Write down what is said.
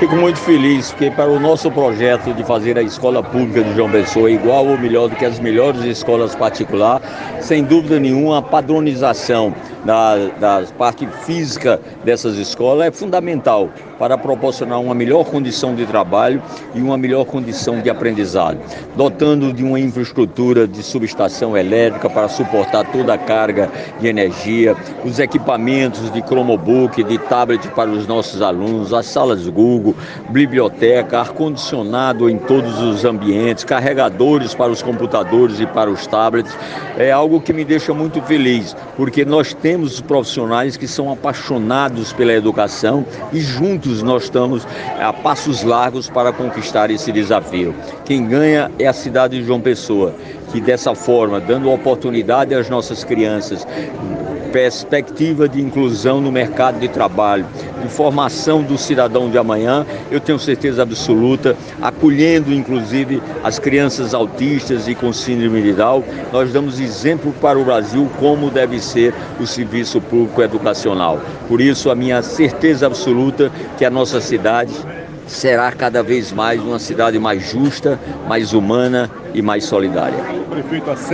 Fico muito feliz, porque para o nosso projeto de fazer a escola pública de João Pessoa igual ou melhor do que as melhores escolas particulares, sem dúvida nenhuma, a padronização da parte física dessas escolas é fundamental para proporcionar uma melhor condição de trabalho e uma melhor condição de aprendizado, dotando de uma infraestrutura de subestação elétrica para suportar toda a carga de energia, os equipamentos de Chromebook, de tablet para os nossos alunos, as salas Google, biblioteca, ar-condicionado em todos os ambientes, carregadores para os computadores e para os tablets. É algo que me deixa muito feliz, porque nós temos profissionais que são apaixonados pela educação e juntos nós estamos a passos largos para conquistar esse desafio. Quem ganha é a cidade de João Pessoa, que dessa forma, dando oportunidade às nossas crianças, perspectiva de inclusão no mercado de trabalho, de formação do cidadão de amanhã, eu tenho certeza absoluta, acolhendo inclusive as crianças autistas e com síndrome de Down, nós damos exemplo para o Brasil como deve ser o serviço público educacional. Por isso, a minha certeza absoluta que a nossa cidade será cada vez mais uma cidade mais justa, mais humana e mais solidária.